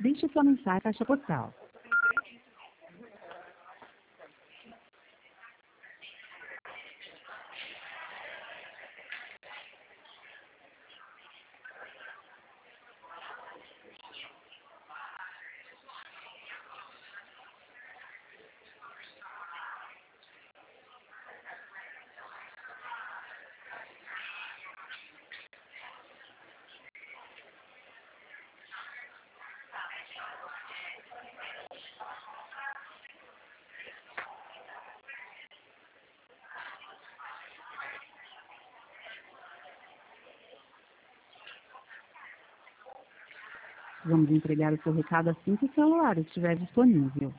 Deixe sua mensagem na caixa postal. Vamos entregar o seu recado assim que o celular estiver disponível.